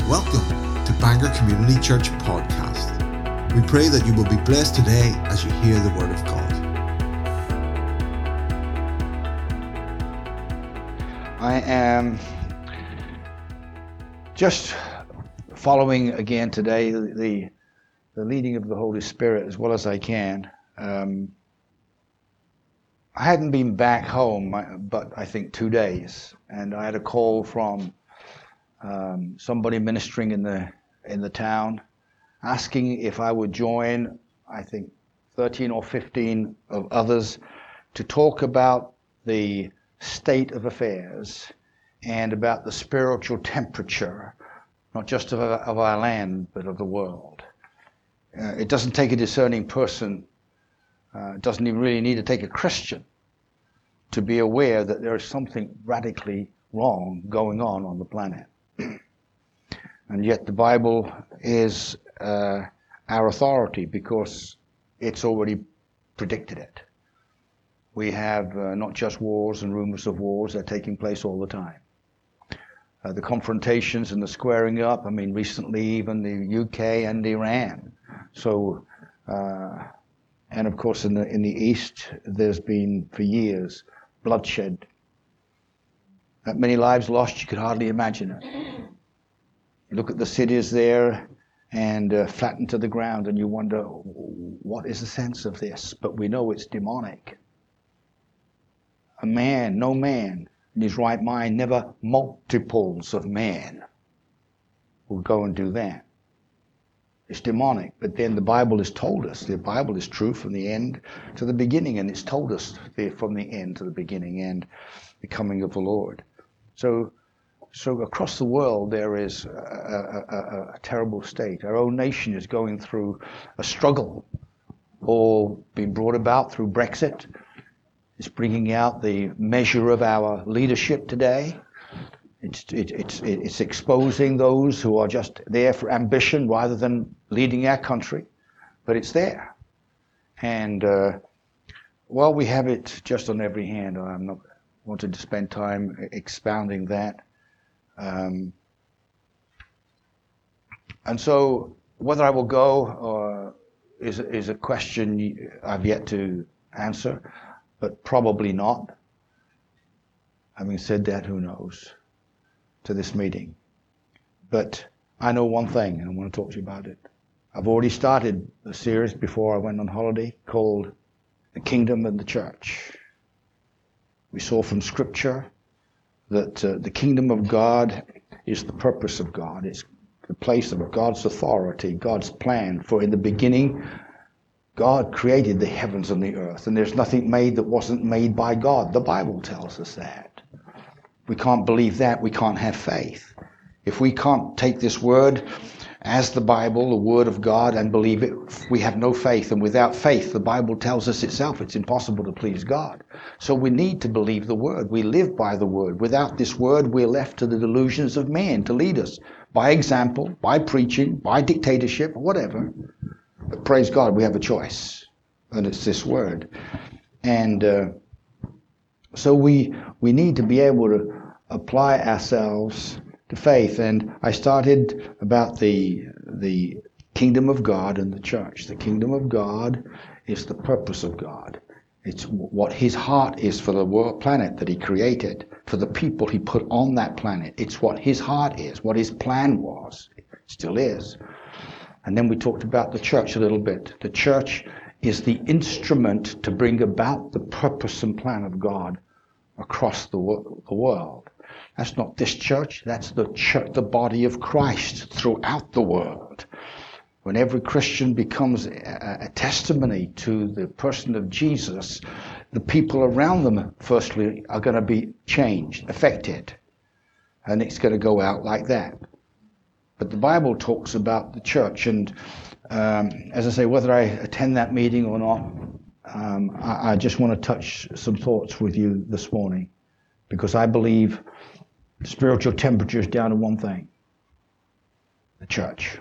Welcome to Bangor Community Church Podcast. We pray that you will be blessed today as you hear the Word of God. I am just following again today the leading of the Holy Spirit as well as I can. I hadn't been back home, but I think 2 days, and I had a call from somebody ministering in the town, asking if I would join, I think 13 or 15 of others, to talk about the state of affairs and about the spiritual temperature, not just of our land, but of the world. It doesn't take a discerning person, it doesn't even really need to take a Christian to be aware that there is something radically wrong going on the planet. And yet the Bible is our authority because it's already predicted it. We have not just wars and rumors of wars, they're taking place all the time. The confrontations and the squaring up, recently even the UK and Iran. So, and of course in the East, there's been for years bloodshed. Many lives lost, you could hardly imagine it. You look at the cities there and flattened to the ground and you wonder, what is the sense of this? But we know it's demonic. No man in his right mind, never multiples of man, will go and do that. It's demonic. But then the Bible has told us, the Bible is true from the end to the beginning, and it's told us from the end to the beginning and the coming of the Lord. So across the world there is a terrible state. Our own nation is going through a struggle, all being brought about through Brexit. It's bringing out the measure of our leadership today. It's exposing those who are just there for ambition rather than leading our country. But it's there. And while we have it just on every hand, I'm not wanting to spend time expounding that. And so whether I will go is a question I've yet to answer, but probably not. Having said that, who knows, to this meeting. But I know one thing, and I want to talk to you about it. I've already started a series before I went on holiday called The Kingdom and the Church. We saw from Scripture that the kingdom of God is the purpose of God. It's the place of God's authority, God's plan. For in the beginning, God created the heavens and the earth, and there's nothing made that wasn't made by God. The Bible tells us that. We can't believe that, we can't have faith. If we can't take this word as the Bible, the word of God, and believe it, we have no faith. And without faith, the Bible tells us itself, it's impossible to please God. So we need to believe the word. We live by the word. Without this word, we're left to the delusions of man to lead us. By example, by preaching, by dictatorship, whatever. But praise God, we have a choice. And it's this word. And so we need to be able to apply ourselves to faith. And I started about the kingdom of God and the church. The kingdom of God is the purpose of God. It's what his heart is for the world planet that he created, for the people he put on that planet. It's what his heart is, what his plan was. It still is. And then we talked about the church a little bit. The church is the instrument to bring about the purpose and plan of God across the world. That's not this church, that's the church, the body of Christ throughout the world. When every Christian becomes a testimony to the person of Jesus, the people around them, firstly, are going to be changed, affected. And it's going to go out like that. But the Bible talks about the church, and as I say, whether I attend that meeting or not, I just want to touch some thoughts with you this morning, because I believe spiritual temperature is down to one thing: the church.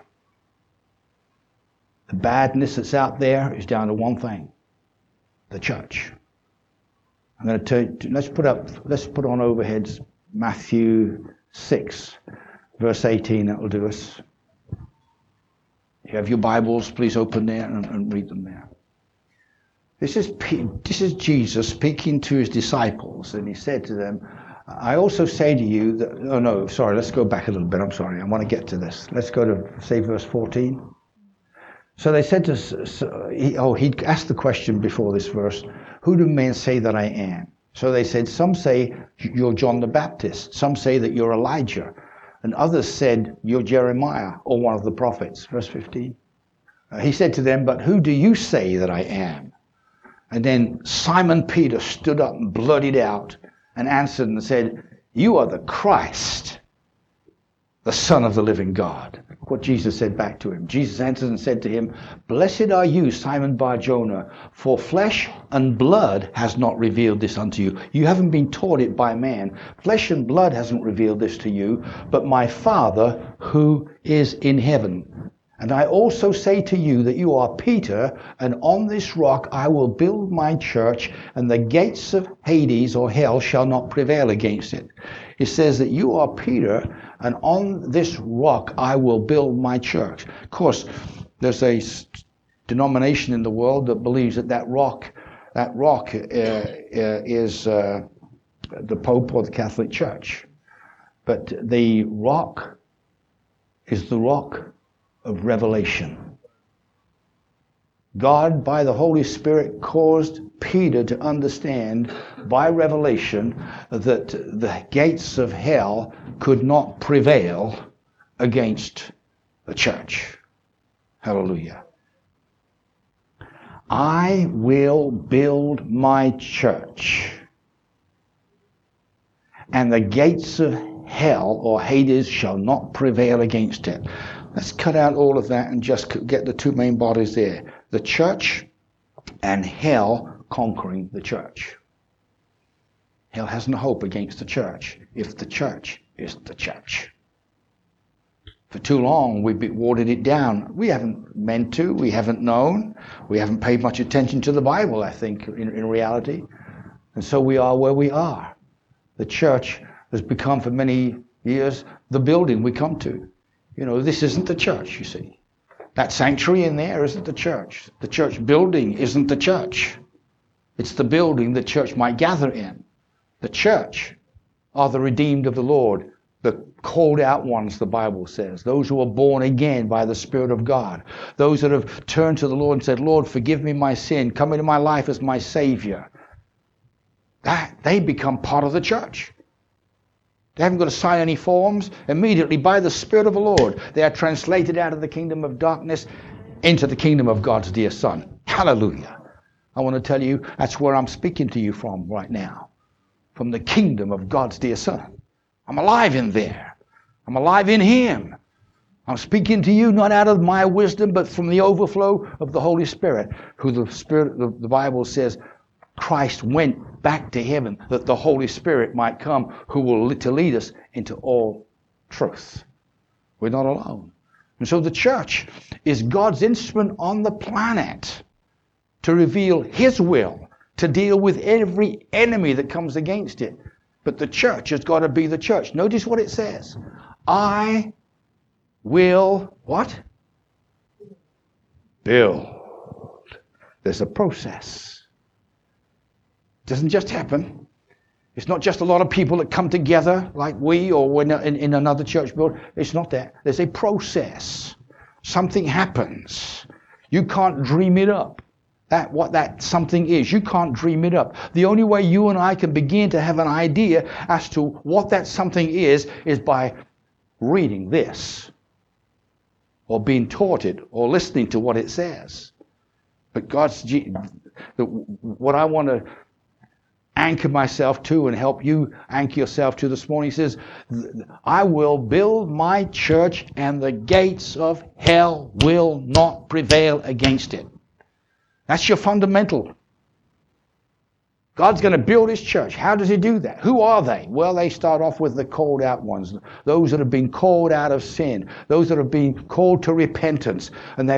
The badness that's out there is down to one thing: the church. I'm going to tell you, let's put on overheads Matthew 6. Verse 18, that will do us. You have your Bibles, please open there and read them there. This is Jesus speaking to his disciples, and he said to them, I also say to you that, oh no, sorry, let's go back a little bit. I'm sorry, I want to get to this. Let's go to, say, verse 14. So they said he'd asked the question before this verse, who do men say that I am? So they said, some say you're John the Baptist, some say that you're Elijah, and others said you're Jeremiah or one of the prophets. Verse 15. He said to them, but who do you say that I am? And then Simon Peter stood up and blurted out and answered and said, you are the Christ, the Son of the living God. What Jesus said back to him. Jesus answered and said to him, blessed are you, Simon Bar-Jonah, for flesh and blood has not revealed this unto you. You haven't been taught it by man. Flesh and blood hasn't revealed this to you, but my Father who is in heaven. And I also say to you that you are Peter, and on this rock I will build my church, and the gates of Hades or hell shall not prevail against it. It says that you are Peter, and on this rock I will build my church. Of course, there's a denomination in the world that believes that rock is the Pope or the Catholic Church. But the rock is the rock of revelation. God, by the Holy Spirit, caused Peter to understand by revelation that the gates of hell could not prevail against the church. Hallelujah. I will build my church, and the gates of hell or Hades shall not prevail against it. Let's cut out all of that and just get the two main bodies there. The church and hell conquering the church. Hell has no hope against the church if the church is the church. For too long we've watered it down. We haven't meant to. We haven't known. We haven't paid much attention to the Bible, I think, in reality. And so we are where we are. The church has become for many years the building we come to. You know, this isn't the church, you see. That sanctuary in there isn't the church. The church building isn't the church. It's the building the church might gather in. The church are the redeemed of the Lord, the called out ones, the Bible says. Those who are born again by the Spirit of God. Those that have turned to the Lord and said, Lord, forgive me my sin. Come into my life as my Savior. They become part of the church. They haven't got to sign any forms. Immediately, by the Spirit of the Lord, they are translated out of the kingdom of darkness into the kingdom of God's dear Son. Hallelujah. I want to tell you, that's where I'm speaking to you from right now. From the kingdom of God's dear Son. I'm alive in there. I'm alive in Him. I'm speaking to you not out of my wisdom, but from the overflow of the Holy Spirit, who the Bible says, Christ went back to heaven that the Holy Spirit might come, who will to lead us into all truth. We're not alone. And so the church is God's instrument on the planet to reveal His will, to deal with every enemy that comes against it. But the church has got to be the church. Notice what it says. I will, what? Build. There's a process. It doesn't just happen. It's not just a lot of people that come together like we or when in another church building. It's not that. There's a process. Something happens. You can't dream it up. What that something is. You can't dream it up. The only way you and I can begin to have an idea as to what that something is by reading this or being taught it or listening to what it says. But what I want to anchor myself to and help you anchor yourself to this morning. He says, I will build my church and the gates of hell will not prevail against it. That's your fundamental. God's going to build His church. How does He do that? Who are they? Well, they start off with the called out ones. Those that have been called out of sin. Those that have been called to repentance. And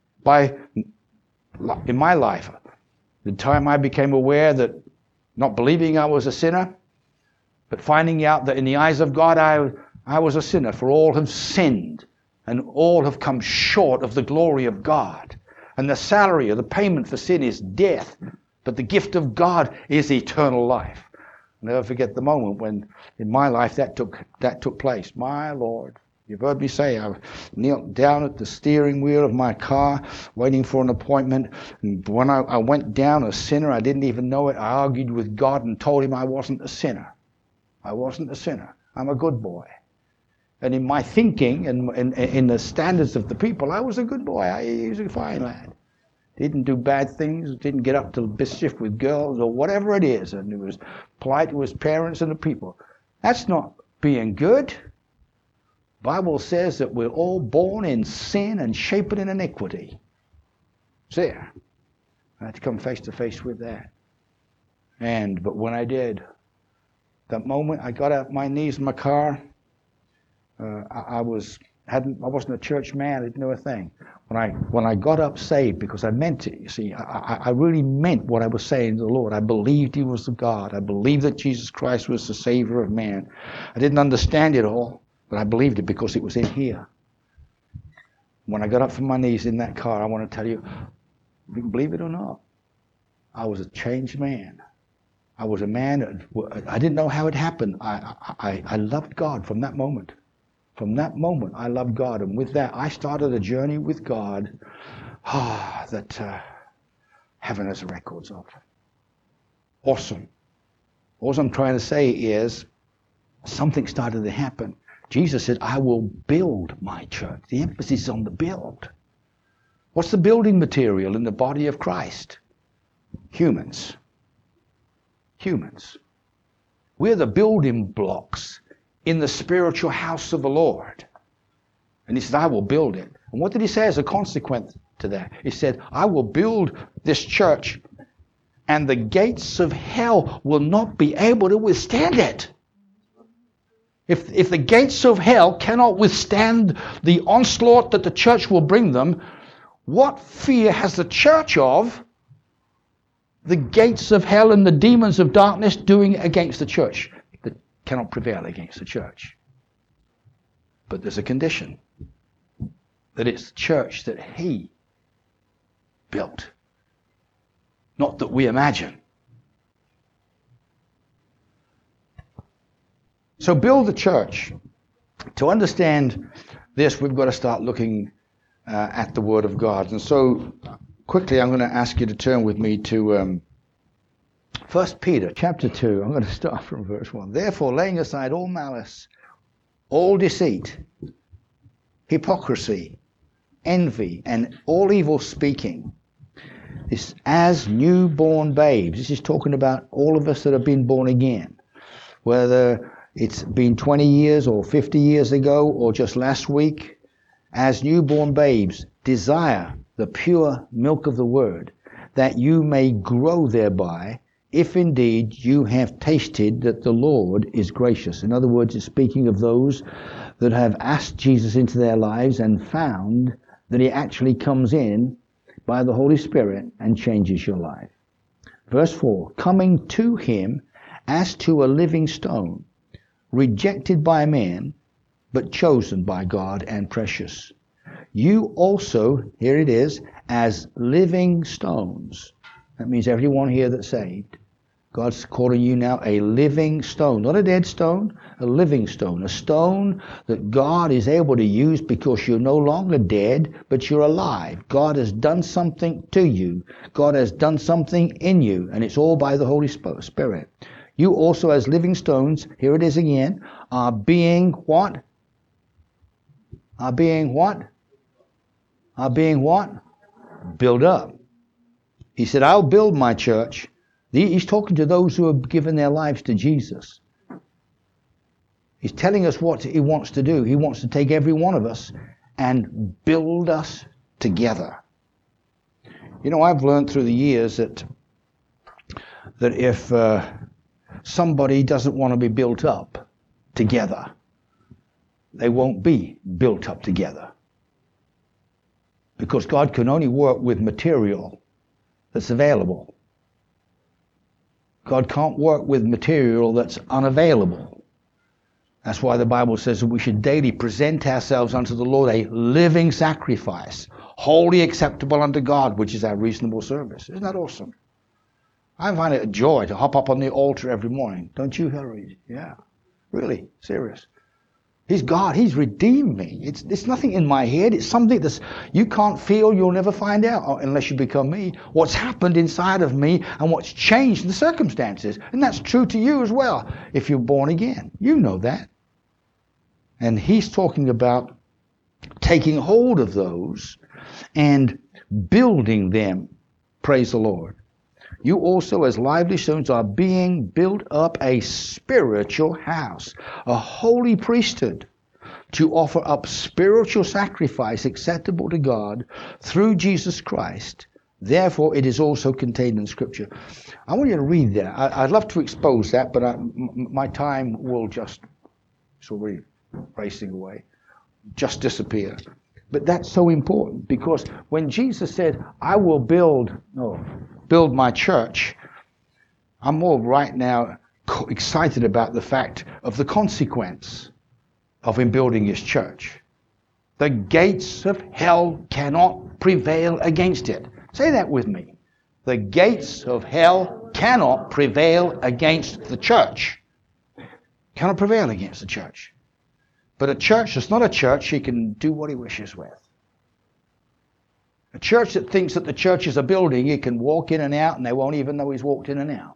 in my life, the time I became aware not believing I was a sinner, but finding out that in the eyes of God I was a sinner, for all have sinned, and all have come short of the glory of God. And the salary or the payment for sin is death, but the gift of God is eternal life. I'll never forget the moment when, in my life, that took place. My Lord, you've heard me say, I knelt down at the steering wheel of my car, waiting for an appointment. And when I went down a sinner, I didn't even know it. I argued with God and told him I wasn't a sinner. I wasn't a sinner. I'm a good boy. And in my thinking and in the standards of the people, I was a good boy. He was a fine lad. Didn't do bad things, didn't get up to mischief with girls or whatever it is. And he was polite to his parents and the people. That's not being good. The Bible says that we're all born in sin and shapen in iniquity. It's there. I had to come face to face with that. But when I did, that moment I got out my knees in my car, I wasn't a church man. I didn't know a thing. When I got up saved, because I meant it. You see, I really meant what I was saying to the Lord. I believed He was the God. I believed that Jesus Christ was the Savior of man. I didn't understand it all, but I believed it because it was in here. When I got up from my knees in that car, I want to tell you, you can believe it or not, I was a changed man. I was a man. I didn't know how it happened. I loved God from that moment. From that moment, I loved God. And with that, I started a journey with God that heaven has records of. Awesome. All I'm trying to say is something started to happen. Jesus said, I will build my church. The emphasis is on the build. What's the building material in the body of Christ? Humans. Humans. We're the building blocks in the spiritual house of the Lord. And He said, I will build it. And what did He say as a consequence to that? He said, I will build this church, and the gates of hell will not be able to withstand it. If the gates of hell cannot withstand the onslaught that the church will bring them, what fear has the church of the gates of hell and the demons of darkness doing against the church? Cannot prevail against the church. But there's a condition, that it's the church that He built, not that we imagine. So build the church. To understand this, we've got to start looking at the Word of God. And so quickly I'm going to ask you to turn with me to 1 Peter chapter 2, I'm going to start from verse 1. Therefore, laying aside all malice, all deceit, hypocrisy, envy, and all evil speaking, this as newborn babes. This is talking about all of us that have been born again. Whether it's been 20 years or 50 years ago or just last week, as newborn babes, desire the pure milk of the Word, that you may grow thereby, if indeed you have tasted that the Lord is gracious. In other words, it's speaking of those that have asked Jesus into their lives and found that He actually comes in by the Holy Spirit and changes your life. Verse 4, coming to Him as to a living stone, rejected by men, but chosen by God and precious. You also, here it is, as living stones. That means everyone here that's saved. God's calling you now a living stone, not a dead stone, a living stone, a stone that God is able to use because you're no longer dead, but you're alive. God has done something to you. God has done something in you, and it's all by the Holy Spirit. You also as living stones, here it is again, are being what? Are being what? Are being what? Built up. He said, I'll build my church. He's talking to those who have given their lives to Jesus. He's telling us what He wants to do. He wants to take every one of us and build us together. You know, I've learned through the years that if somebody doesn't want to be built up together, they won't be built up together. Because God can only work with material that's available. God can't work with material that's unavailable. That's why the Bible says that we should daily present ourselves unto the Lord a living sacrifice, wholly acceptable unto God, which is our reasonable service. Isn't that awesome? I find it a joy to hop up on the altar every morning. Don't you, Hillary? Yeah. Really, serious. He's God. He's redeemed me. It's nothing in my head. It's something that's you can't feel. You'll never find out unless you become me. What's happened inside of me and what's changed the circumstances. And that's true to you as well if you're born again. You know that. And he's talking about taking hold of those and building them. Praise the Lord. You also, as lively stones, are being built up a spiritual house, a holy priesthood, to offer up spiritual sacrifice acceptable to God through Jesus Christ. Therefore, it is also contained in Scripture. I want you to read that. I'd love to expose that, but my time will just, it's already racing away, just disappear. But that's so important, because when Jesus said, I will build my church, I'm more right now excited about the fact of the consequence of him building his church. The gates of hell cannot prevail against it. Say that with me. The gates of hell cannot prevail against the church. Cannot prevail against the church. But a church that's not a church, he can do what he wishes with. A church that thinks that the church is a building, he can walk in and out and they won't even know he's walked in and out.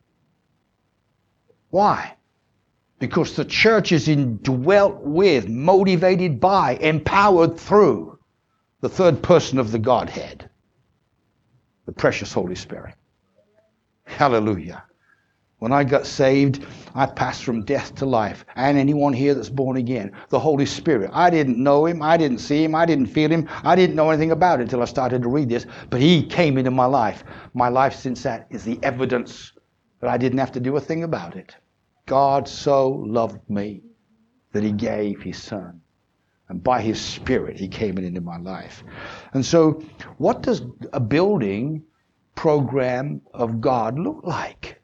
Why? Because the church is indwelt with, motivated by, empowered through the third person of the Godhead, the precious Holy Spirit. Hallelujah. When I got saved, I passed from death to life. And anyone here that's born again, the Holy Spirit. I didn't know him. I didn't see him. I didn't feel him. I didn't know anything about it until I started to read this. But he came into my life. My life since that is the evidence that I didn't have to do a thing about it. God so loved me that he gave his Son. And by his Spirit, he came into my life. And so, what does a building program of God look like?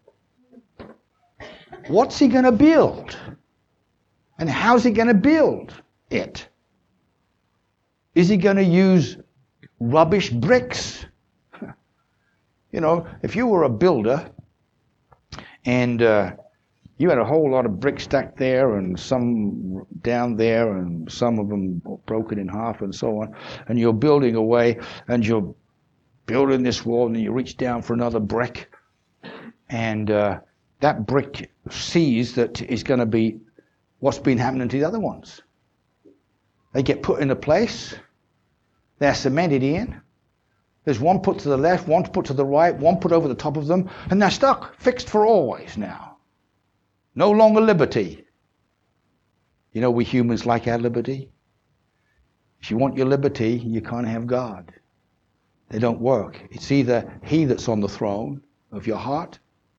What's he going to build? And how's he going to build it? Is he going to use rubbish bricks? You know, if you were a builder and you had a whole lot of bricks stacked there and some down there and some of them broken in half and so on, and you're building away and you're building this wall and you reach down for another brick and that brick sees that is going to be what's been happening to the other ones. They get put into place. They're cemented in. There's one put to the left, one put to the right, one put over the top of them, and they're stuck, fixed for always now. No longer liberty. You know, we humans like our liberty. If you want your liberty, you can't have God. They don't work. It's either he that's on the throne of your heart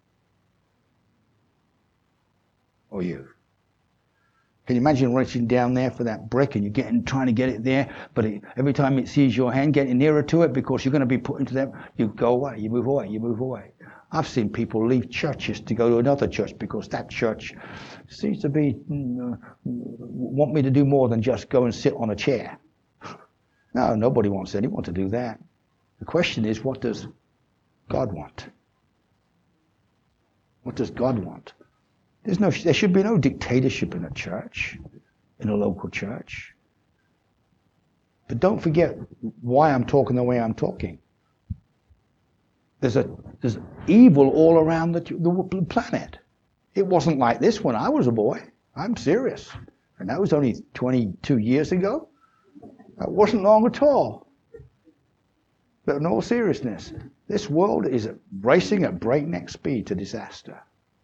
or you. Can you imagine reaching down there for that brick and you're trying to get it there, but every time it sees your hand getting nearer to it because you're going to be put into that, you go away, you move away, you move away. I've seen people leave churches to go to another church because that church seems to be want me to do more than just go and sit on a chair. No, nobody wants anyone to do that. The question is, what does God want? What does God want? There should be no dictatorship in a church, in a local church. But don't forget why I'm talking the way I'm talking. There's evil all around the planet. It wasn't like this when I was a boy. I'm serious. And that was only 22 years ago. That wasn't long at all. But in all seriousness, this world is racing at breakneck speed to disaster.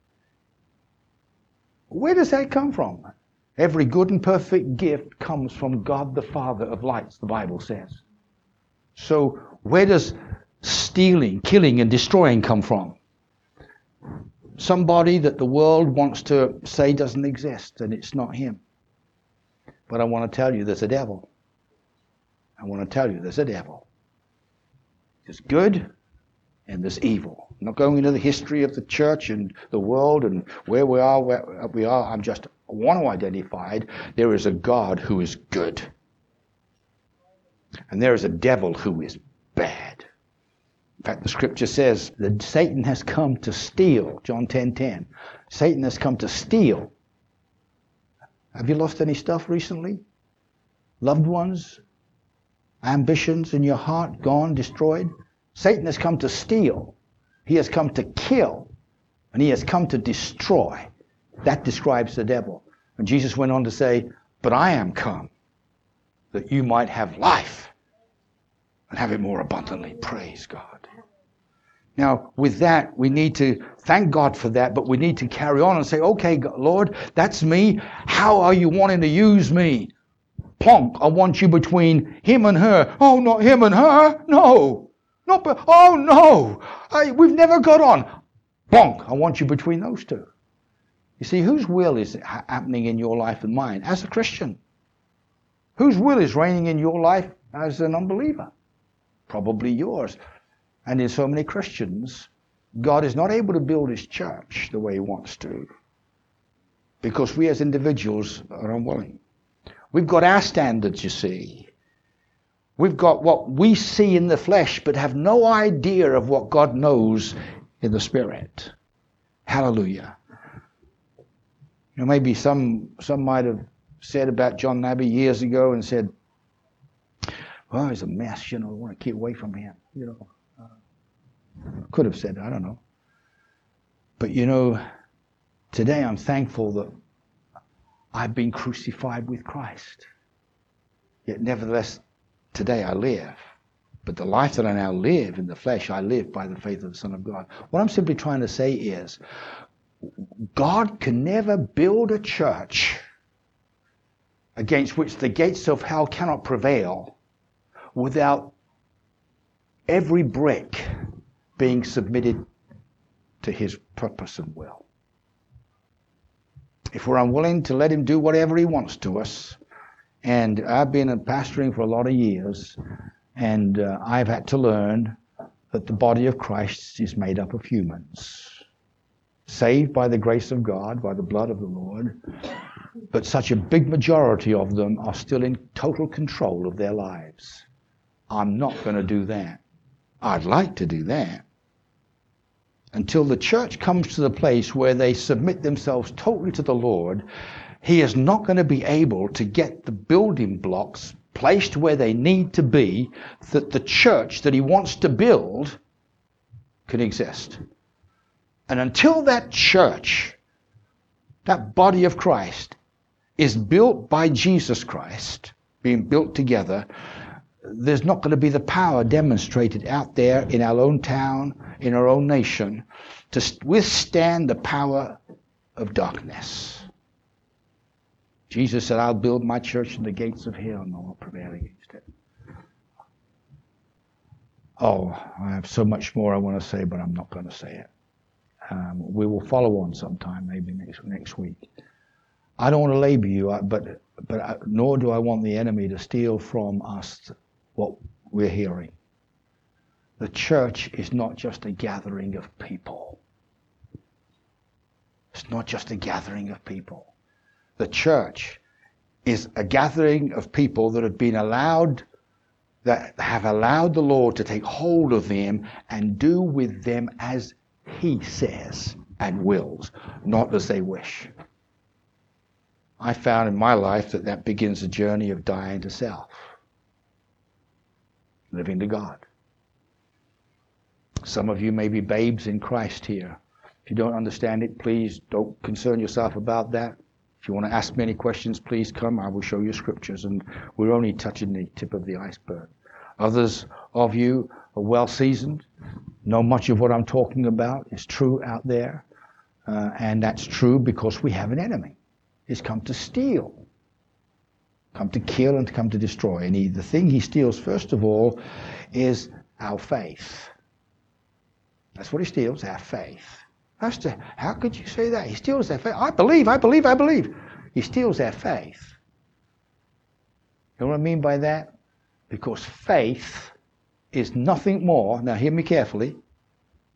Where does that come from? Every good and perfect gift comes from God the Father of lights, the Bible says. So where does stealing, killing, and destroying come from? Somebody that the world wants to say doesn't exist, and it's not him. But I want to tell you there's a devil. I want to tell you there's a devil. There's good and there's evil. I'm not going into the history of the church and the world and where we are. I'm just want to identify, there is a God who is good. And there is a devil who is bad. In fact, the scripture says that Satan has come to steal. John 10:10. Satan has come to steal. Have you lost any stuff recently? Loved ones? Ambitions in your heart gone, destroyed? Satan has come to steal. He has come to kill. And he has come to destroy. That describes the devil. And Jesus went on to say, but I am come that you might have life and have it more abundantly. Praise God. Now, with that, we need to thank God for that, but we need to carry on and say, okay, Lord, that's me. How are you wanting to use me? Plonk, I want you between him and her. Oh, not him and her. No. Oh, no. We've never got on. Plonk, I want you between those two. You see, whose will is happening in your life and mine as a Christian? Whose will is reigning in your life as an unbeliever? Probably yours. And in so many Christians, God is not able to build his church the way he wants to, because we as individuals are unwilling. We've got our standards, you see. We've got what we see in the flesh, but have no idea of what God knows in the Spirit. Hallelujah. You know, maybe some might have said about John Nabby years ago and said, well, he's a mess, I want to keep away from him, Could have said, I don't know. But today I'm thankful that I've been crucified with Christ. Yet nevertheless, today I live. But the life that I now live in the flesh, I live by the faith of the Son of God. What I'm simply trying to say is, God can never build a church against which the gates of hell cannot prevail without every brick being submitted to his purpose and will. If we're unwilling to let him do whatever he wants to us, and I've been pastoring for a lot of years, and I've had to learn that the body of Christ is made up of humans, saved by the grace of God, by the blood of the Lord, but such a big majority of them are still in total control of their lives. I'm not going to do that. I'd like to do that. Until the church comes to the place where they submit themselves totally to the Lord, he is not going to be able to get the building blocks placed where they need to be, that the church that he wants to build can exist. And until that church, that body of Christ, is built by Jesus Christ, being built together, there's not going to be the power demonstrated out there in our own town, in our own nation, to withstand the power of darkness. Jesus said, I'll build my church and the gates of hell no will prevail against it. Oh, I have so much more I want to say, but I'm not going to say it. We will follow on sometime, maybe next week. I don't want to labor you, but nor do I want the enemy to steal from us what we're hearing. The church is not just a gathering of people. It's not just a gathering of people. The church is a gathering of people that have been allowed, that have allowed the Lord to take hold of them and do with them as he says and wills, not as they wish. I found in my life that begins a journey of dying to self, living to God. Some of you may be babes in Christ here. If you don't understand it, please don't concern yourself about that. If you want to ask me any questions, please come. I will show you scriptures, and we're only touching the tip of the iceberg. Others of you are well seasoned, know much of what I'm talking about is true out there, and that's true because we have an enemy. He's come to steal, come to kill, and to come to destroy. And the thing he steals, first of all, is our faith. That's what he steals, our faith. Pastor, how could you say that? He steals our faith. I believe. He steals our faith. You know what I mean by that? Because faith is nothing more, now hear me carefully,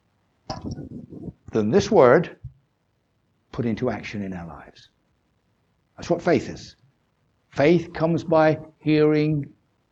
than this word put into action in our lives. That's what faith is. Faith comes by hearing,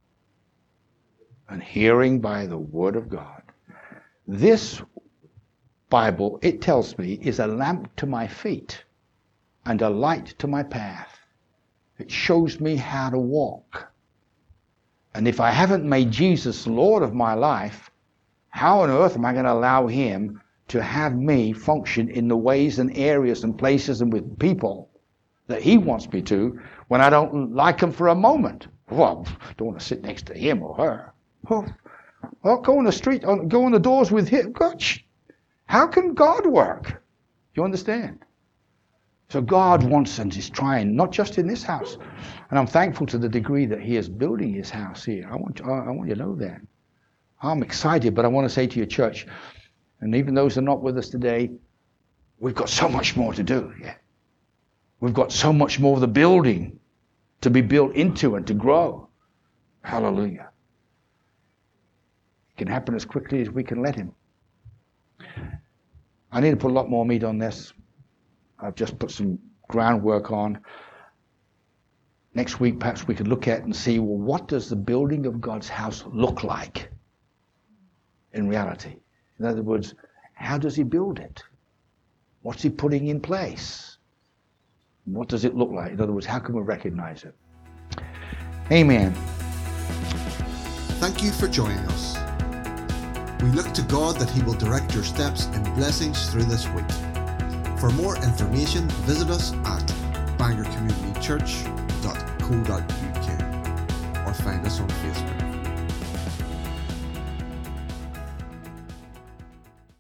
and hearing by the Word of God. This Bible, it tells me, is a lamp to my feet and a light to my path. It shows me how to walk. And if I haven't made Jesus Lord of my life, how on earth am I going to allow him to have me function in the ways and areas and places and with people that he wants me to when I don't like them for a moment? Well, I don't want to sit next to him or her. Well, go on the street, go on the doors with him. Gosh, how can God work? You understand? So God wants and is trying, not just in this house. And I'm thankful to the degree that he is building his house here. I want you to know that. I'm excited, but I want to say to your church, and even those who are not with us today, we've got so much more to do. Yeah. We've got so much more of the building to be built into and to grow. Hallelujah. It can happen as quickly as we can let him. I need to put a lot more meat on this. I've just put some groundwork on. Next week, perhaps we could look at and see, well, what does the building of God's house look like in reality? In other words, how does he build it? What's he putting in place? What does it look like? In other words, how can we recognize it? Amen. Thank you for joining us. We look to God that he will direct your steps in blessings through this week. For more information, visit us at bangorcommunitychurch.co.uk or find us on Facebook.